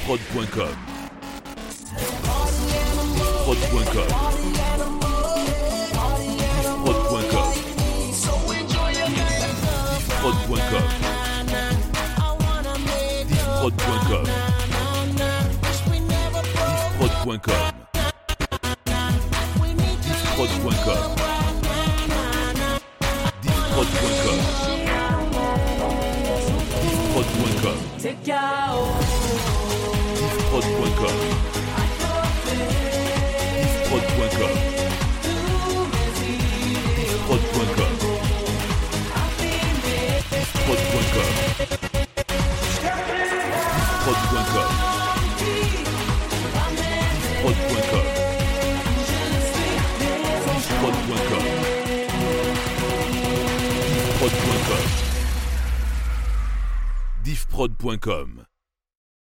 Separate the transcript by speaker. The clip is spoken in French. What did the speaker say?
Speaker 1: Diffprod.com. Diffprod.com. Diffprod.com. Diffprod.com. Diffprod.com. Diffprod.com. Diffprod.com. Diffprod.com. Diffprod.com. Diffprod.com. Diffprod.com. Diffprod.com. Diffprod.com. Diffprod.com. Diffprod.com. Diffprod.com.